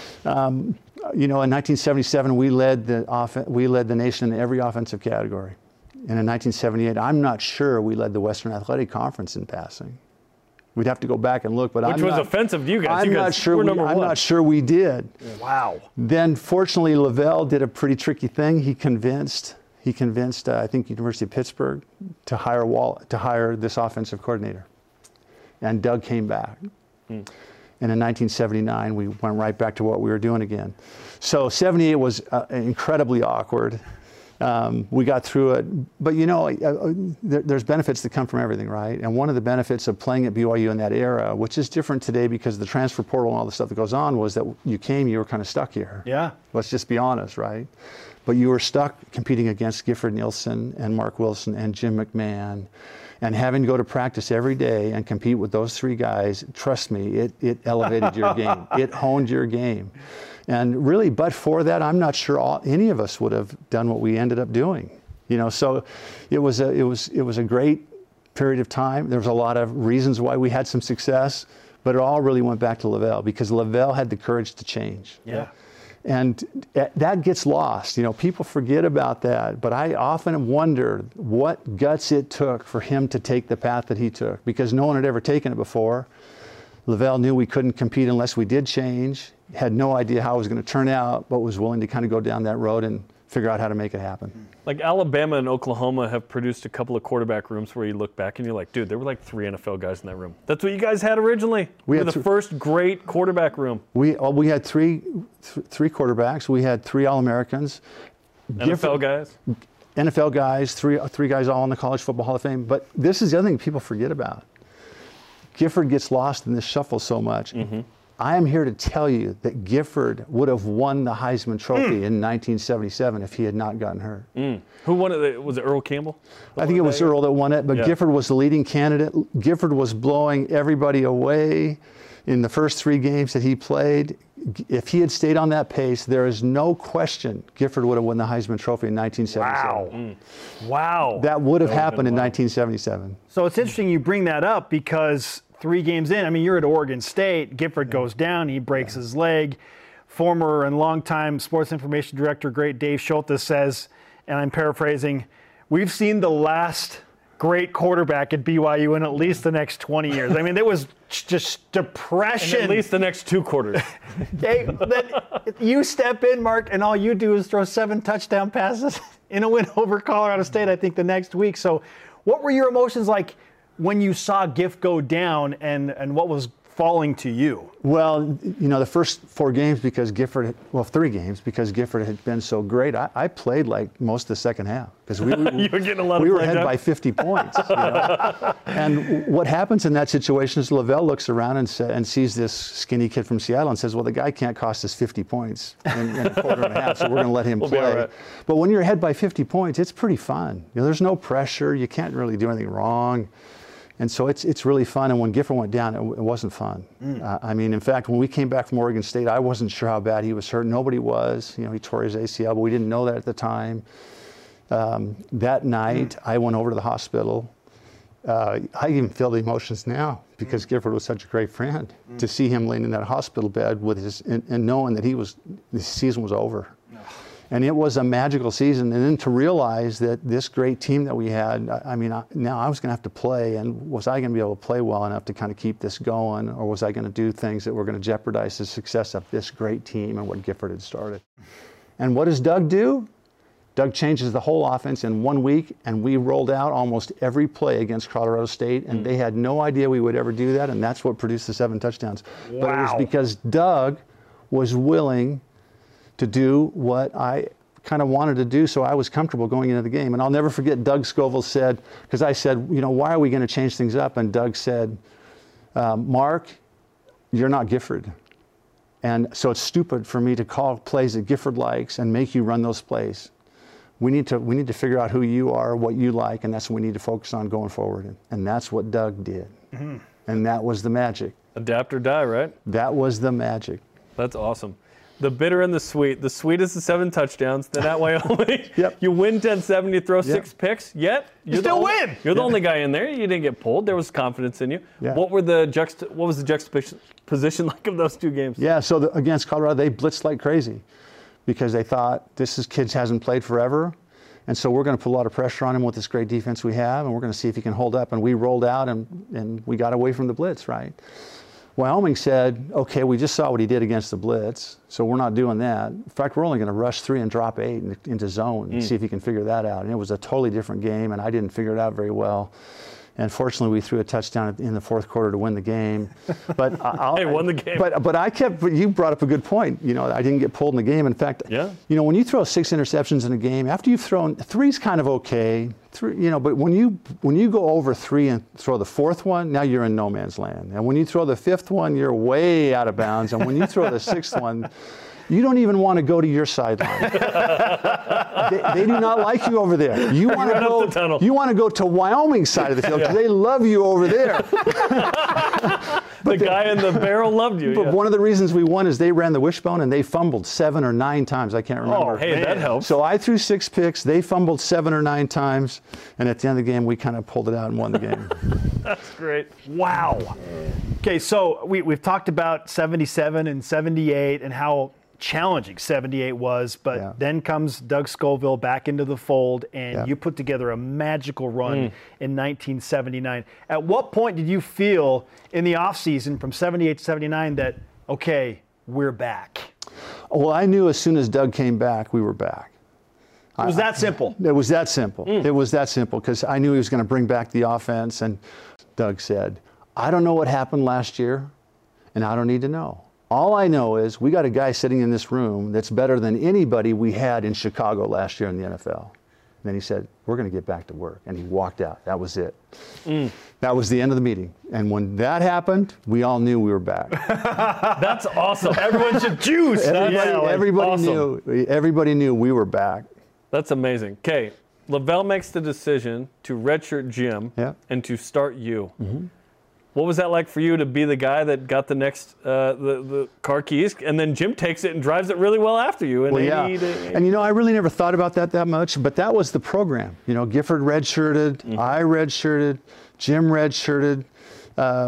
Um, you know, in nineteen seventy-seven, we led the off- we led the nation in every offensive category. And in nineteen seventy-eight, I'm not sure we led the Western Athletic Conference in passing. We'd have to go back and look, but Which I'm was not, offensive to you guys. I'm you not guys sure. were We, number I'm one. not sure we did. Wow. Then, fortunately, Lavelle did a pretty tricky thing. He convinced he convinced uh, I think University of Pittsburgh to hire Wall to hire this offensive coordinator, and Doug came back. Mm. And in nineteen seventy-nine, we went right back to what we were doing again. So seventy-eight was uh, incredibly awkward. Um, we got through it, but you know, uh, there, there's benefits that come from everything, right? And one of the benefits of playing at B Y U in that era, which is different today because of the transfer portal and all the stuff that goes on, was that you came, you were kind of stuck here. Yeah. Let's just be honest, right? But you were stuck competing against Gifford Nielsen and Mark Wilson and Jim McMahon, and having to go to practice every day and compete with those three guys. Trust me, it it elevated your game. It honed your game. And really, but for that, I'm not sure all, any of us would have done what we ended up doing. You know, so it was a it was it was a great period of time. There was a lot of reasons why we had some success, but it all really went back to Lavelle because Lavelle had the courage to change. Yeah. And that gets lost. You know, people forget about that. But I often wonder what guts it took for him to take the path that he took because no one had ever taken it before. Lavelle knew we couldn't compete unless we did change, had no idea how it was going to turn out, but was willing to kind of go down that road and figure out how to make it happen. Like Alabama and Oklahoma have produced a couple of quarterback rooms where you look back and you're like, dude, there were like three N F L guys in that room. That's what you guys had originally. We had the th- first great quarterback room. We well, we had three th- three quarterbacks. We had three All-Americans. N F L guys? N F L guys, three three guys all in the College Football Hall of Fame. But this is the other thing people forget about. Gifford gets lost in this shuffle so much. Mm-hmm. I am here to tell you that Gifford would have won the Heisman Trophy mm. in nineteen seventy-seven if he had not gotten hurt. Mm. Who won it? Was it Earl Campbell? I think it was Earl that won it, but yeah. Gifford was the leading candidate. Gifford was blowing everybody away in the first three games that he played. If he had stayed on that pace, there is no question Gifford would have won the Heisman Trophy in nineteen seventy-seven. Wow. Mm. Wow. That would have that happened in wild. nineteen seventy-seven. So it's interesting you bring that up because three games in. I mean, you're at Oregon State. Gifford yeah. goes down. He breaks yeah. his leg. Former and longtime sports information director, great Dave Schultes says, and I'm paraphrasing, we've seen the last great quarterback at B Y U in at least the next twenty years. I mean, there was just depression. And at least the next two quarters. Hey, then you step in, Mark, and all you do is throw seven touchdown passes in a win over Colorado State, I think, the next week. So what were your emotions like when you saw Giff go down, and, and what was falling to you? Well, you know, the first four games because Gifford, well, three games because Gifford had been so great. I, I played like most of the second half because we, we, you were, getting a lot we of were ahead down. by fifty points. You know? And what happens in that situation is Lavelle looks around and, sa- and sees this skinny kid from Seattle and says, well, the guy can't cost us fifty points in, in a quarter and a half, so we're going to let him we'll play. Right. But when you're ahead by fifty points, it's pretty fun. You know, there's no pressure. You can't really do anything wrong. And so it's it's really fun. And when Gifford went down, it, it wasn't fun. Mm. Uh, I mean, in fact, when we came back from Oregon State, I wasn't sure how bad he was hurt. Nobody was. You know, he tore his A C L, but we didn't know that at the time. Um, that night, mm. I went over to the hospital. Uh, I even feel the emotions now because mm. Gifford was such a great friend. Mm. To see him laying in that hospital bed with his and, and knowing that he was the season was over. And it was a magical season. And then to realize that this great team that we had, I mean, I, now I was going to have to play. And was I going to be able to play well enough to kind of keep this going? Or was I going to do things that were going to jeopardize the success of this great team and what Gifford had started? And what does Doug do? Doug changes the whole offense in one week. And we rolled out almost every play against Colorado State. And mm. they had no idea we would ever do that. And that's what produced the seven touchdowns. Wow. But it was because Doug was willing to do what I kind of wanted to do, so I was comfortable going into the game. And I'll never forget Doug Scoville said, because I said, you know, why are we going to change things up? And Doug said, um, Mark, you're not Gifford. And so it's stupid for me to call plays that Gifford likes and make you run those plays. We need to we need to figure out who you are, what you like, and that's what we need to focus on going forward. And, and that's what Doug did. Mm-hmm. And that was the magic. Adapt or die, right? That was the magic. That's awesome. The bitter and the sweet. The sweet is the seven touchdowns. Then at Wyoming, yep. you win ten seven, you throw yep. six picks, yet you still only, win. You're the yeah. only guy in there. You didn't get pulled. There was confidence in you. Yeah. What were the juxta- What was the juxtaposition like of those two games? Yeah, so the, against Colorado, they blitzed like crazy because they thought this is kids hasn't played forever. And so we're going to put a lot of pressure on him with this great defense we have, and we're going to see if he can hold up. And we rolled out, and, and we got away from the blitz, right? Wyoming said, okay, we just saw what he did against the blitz, so we're not doing that. In fact, we're only going to rush three and drop eight in, into zone and mm. see if he can figure that out. And it was a totally different game, and I didn't figure it out very well. And fortunately, we threw a touchdown in the fourth quarter to win the game. But I'll, hey, won the game. But but I kept. But you brought up a good point. You know, I didn't get pulled in the game. In fact, yeah. You know, when you throw six interceptions in a game, after you've thrown three's kind of okay. Three, you know, but when you when you go over three and throw the fourth one, now you're in no man's land. And when you throw the fifth one, you're way out of bounds. And when you throw the sixth one, you don't even want to go to your sideline. they, they do not like you over there. You want to go. You want to go to Wyoming's side of the field because yeah. they love you over there. the guy in the barrel loved you. But yeah. one of the reasons we won is they ran the wishbone and they fumbled seven or nine times. I can't remember. Oh, hey, man. That helps. So I threw six picks. They fumbled seven or nine times, and at the end of the game, we kind of pulled it out and won the game. That's great. Wow. Okay, so we we've talked about seventy-seven and seventy-eight and how challenging seventy-eight was, but yeah. then comes Doug Scoville back into the fold, and yeah. you put together a magical run mm. in nineteen seventy-nine. At what point did you feel in the offseason from seventy-eight to seventy-nine that, okay, we're back? Well, I knew as soon as Doug came back, we were back. It was that simple. It was that simple. Mm. It was that simple because I knew he was going to bring back the offense, and Doug said, I don't know what happened last year, and I don't need to know. All I know is we got a guy sitting in this room that's better than anybody we had in Chicago last year in the N F L. And then he said, we're going to get back to work. And he walked out. That was it. Mm. That was the end of the meeting. And when that happened, we all knew we were back. That's awesome. Everyone should juice. Everybody, yeah, like everybody awesome. knew. Everybody knew we were back. That's amazing. Okay, Lavelle makes the decision to redshirt Jim yeah. and to start you. Mm-hmm. What was that like for you to be the guy that got the next uh, the, the car keys, and then Jim takes it and drives it really well after you? Well, yeah. To, and, you know, I really never thought about that that much, but that was the program. You know, Gifford redshirted, mm-hmm. I redshirted, Jim redshirted. Um,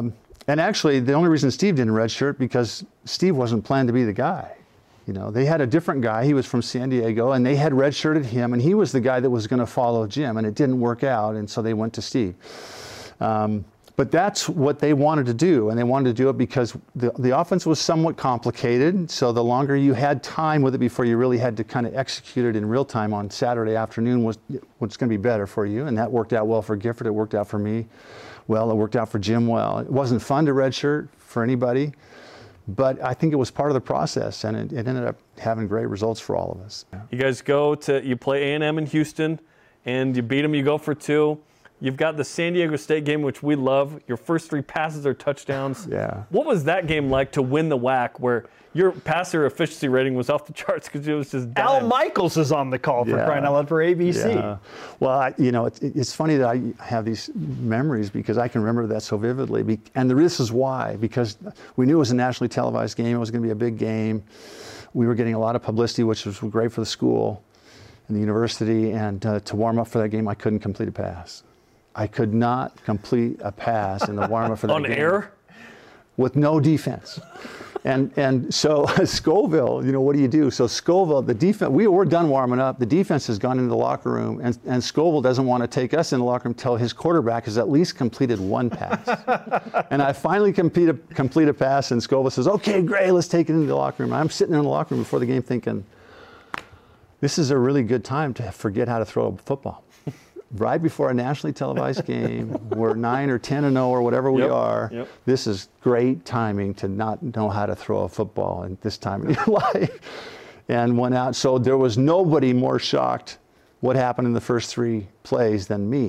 And actually, the only reason Steve didn't redshirt because Steve wasn't planned to be the guy. You know, they had a different guy. He was from San Diego, and they had redshirted him, and he was the guy that was going to follow Jim, and it didn't work out, and so they went to Steve. Um, but that's what they wanted to do, and they wanted to do it because the, the offense was somewhat complicated, so the longer you had time with it before you really had to kind of execute it in real time on Saturday afternoon was what's going to be better for you, and that worked out well for Gifford. It worked out for me well. It worked out for Jim well. It wasn't fun to redshirt for anybody. But I think it was part of the process, and it, it ended up having great results for all of us. You guys go to, you play A and M in Houston, and you beat them, you go for two. You've got the San Diego State game, which we love. Your first three passes are touchdowns. Yeah. What was that game like to win the W A C, where your passer efficiency rating was off the charts because it was just Al dying? Michaels is on the call for Yeah. crying out loud for A B C. Yeah. Well, I, you know, it, it's funny that I have these memories because I can remember that so vividly. Be, and the, this is why, because we knew it was a nationally televised game. It was going to be a big game. We were getting a lot of publicity, which was great for the school and the university. And uh, to warm up for that game, I couldn't complete a pass. I could not complete a pass in the warm-up for that On game. On air? With no defense. And and so Scoville, you know, what do you do? So Scoville, the defense, we were done warming up. The defense has gone into the locker room, and, and Scoville doesn't want to take us in the locker room until his quarterback has at least completed one pass. And I finally complete a, complete a pass, and Scoville says, okay, great, let's take it into the locker room. I'm sitting in the locker room before the game thinking, this is a really good time to forget how to throw a football. Right before a nationally televised game, we're nine or ten and oh or whatever we Yep, are. yep. This is great timing to not know how to throw a football at this time in your life. And went out. So there was nobody more shocked what happened in the first three plays than me.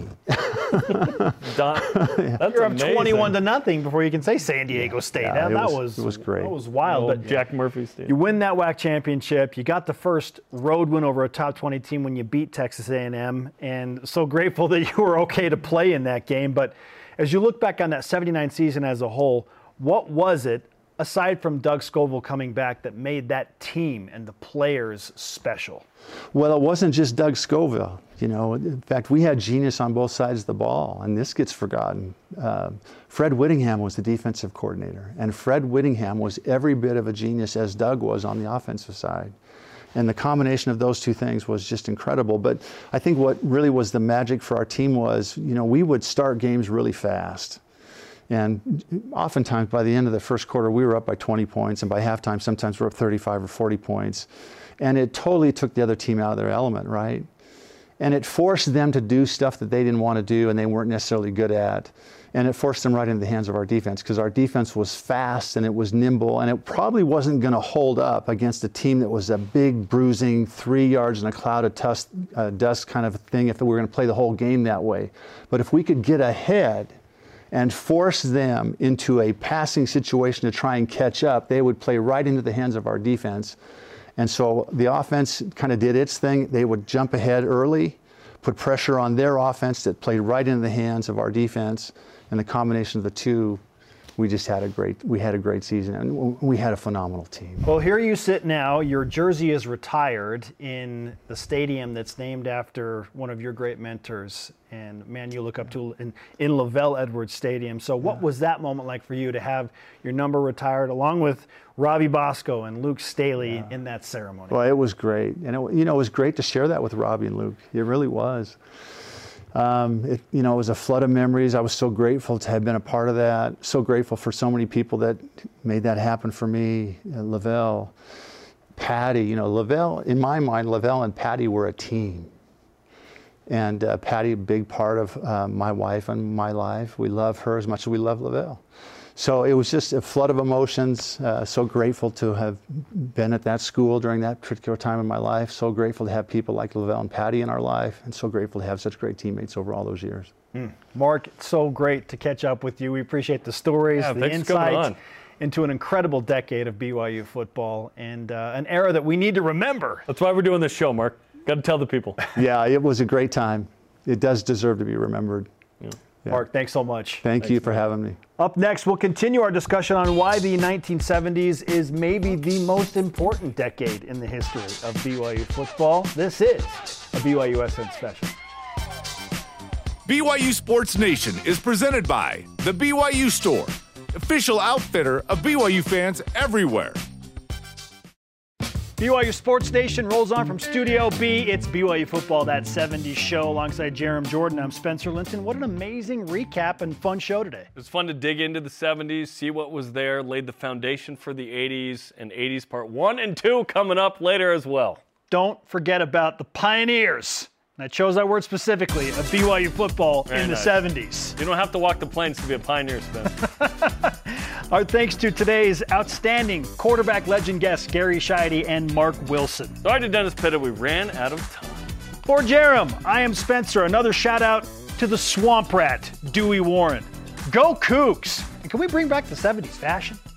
Don, that's You're up amazing. twenty-one to nothing before you can say San Diego State. Yeah, that, it that was- was it was great. That was wild. Old But Jack Murphy Stadium. you win that W A C championship. You got the first road win over a top twenty team when you beat Texas A and M, and so grateful that you were okay to play in that game. But as you look back on that seventy-nine season as a whole, what was it, aside from Doug Scoville coming back, that made that team and the players special? Well, it wasn't just Doug Scoville. You know, in fact, we had genius on both sides of the ball, and this gets forgotten. Uh, Fred Whittingham was the defensive coordinator, and Fred Whittingham was every bit of a genius as Doug was on the offensive side. And the combination of those two things was just incredible. But I think what really was the magic for our team was, you know, we would start games really fast. And oftentimes by the end of the first quarter, we were up by twenty points, and by halftime, sometimes we're up thirty-five or forty points. And it totally took the other team out of their element, right? And it forced them to do stuff that they didn't want to do and they weren't necessarily good at. And it forced them right into the hands of our defense, because our defense was fast and it was nimble, and it probably wasn't going to hold up against a team that was a big, bruising, three yards in a cloud of dust, uh, dust kind of thing if we were going to play the whole game that way. But if we could get ahead and force them into a passing situation to try and catch up, they would play right into the hands of our defense. And so the offense kind of did its thing. They would jump ahead early, put pressure on their offense that played right into the hands of our defense. And the combination of the two, we just had a great, we had a great season, and we had a phenomenal team. Well, here you sit now. Your jersey is retired in the stadium that's named after one of your great mentors and man you look up to in, in Lavelle Edwards Stadium. So what was that moment like for you to have your number retired along with Robbie Bosco and Luke Staley in that ceremony? Well, it was great. And, it, you know, it was great to share that with Robbie and Luke. It really was. Um, it, you know, it was a flood of memories. I was so grateful to have been a part of that. So grateful for so many people that made that happen for me. Uh, Lavelle, Patty, you know, Lavelle, in my mind, Lavelle and Patty were a team. And uh, Patty, a big part of uh, my wife and my life. We love her as much as we love Lavelle. So it was just a flood of emotions. Uh, so grateful to have been at that school during that particular time in my life. So grateful to have people like Lavelle and Patty in our life, and so grateful to have such great teammates over all those years. Mm. Mark, it's so great to catch up with you. We appreciate the stories, Yeah, the thanks for coming insight on. into an incredible decade of B Y U football and uh, an era that we need to remember. That's why we're doing this show, Mark. Got to tell the people. Yeah, it was a great time. It does deserve to be remembered. Yeah. Yeah. Mark, thanks so much. Thank Thanks, you for man. having me. Up next, we'll continue our discussion on why the nineteen seventies is maybe the most important decade in the history of B Y U football. This is a B Y U S N special. B Y U Sports Nation is presented by the B Y U Store, official outfitter of B Y U fans everywhere. B Y U Sports Nation rolls on from Studio B. It's B Y U Football, that seventies show. Alongside Jerem Jordan, I'm Spencer Linton. What an amazing recap and fun show today. It was fun to dig into the seventies, see what was there, laid the foundation for the eighties, and eighties part one and two coming up later as well. Don't forget about the pioneers. And I chose that word specifically, of B Y U football Very in nice. the seventies. You don't have to walk the plains to be a pioneer, Spence. Our thanks to today's outstanding quarterback legend guests, Gary Scheide and Mark Wilson. Sorry to Dennis Pitta, we ran out of time. For Jerem, I am Spencer. Another shout out to the swamp rat, Dewey Warren. Go Cougs! And can we bring back the seventies fashion?